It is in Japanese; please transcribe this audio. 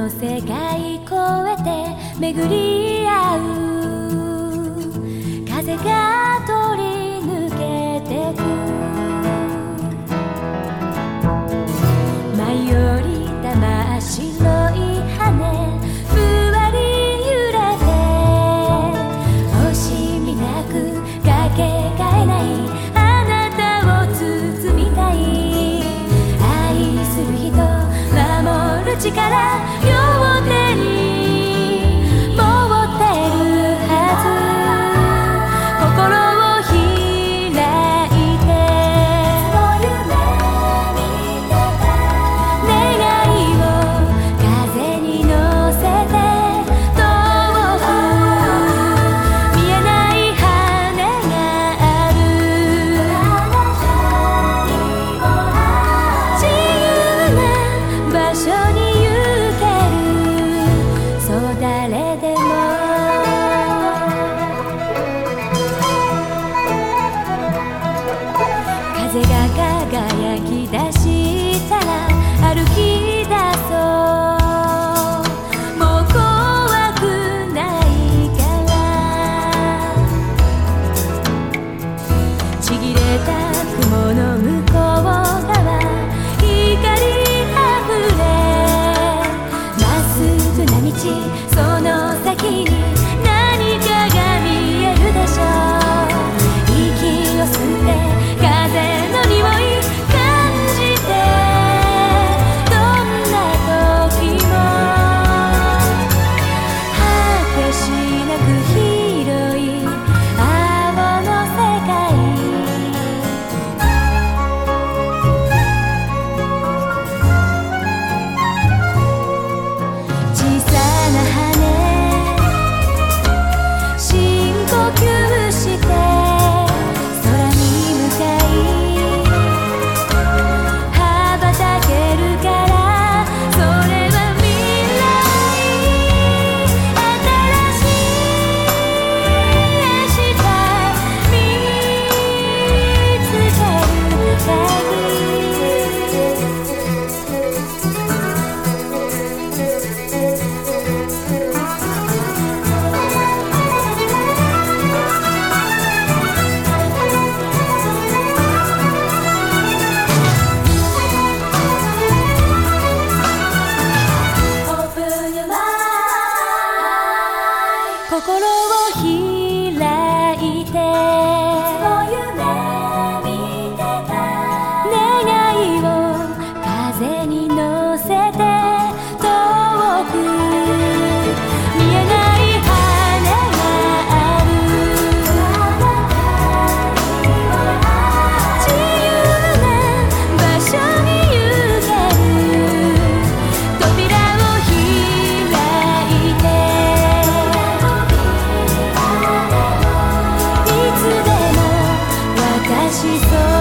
の世界越えて巡り合う風が通り抜けてく舞い降りた真っ白い羽ふわり揺れて惜しみなくかけがえないあなたを包みたい愛する人守る力両手に持ってるはず心を開いて願いを風に乗せて遠く見えない羽がある自由な場所に誰でも風が輝き出したら歩き出そうもう怖くないからちぎれた雲の向こう側光あふれまっすぐな道その先に何かが見えるでしょう息を吸って風の匂い感じてどんな時も果てしなく広い青の世界小さな羽深呼吸して空に向かい羽ばたけるからそれは未来新しい明日見つける心を開いて願いを風に乗せて遠く見えない羽がある自由な場所に行ける扉を開いていつでも私そう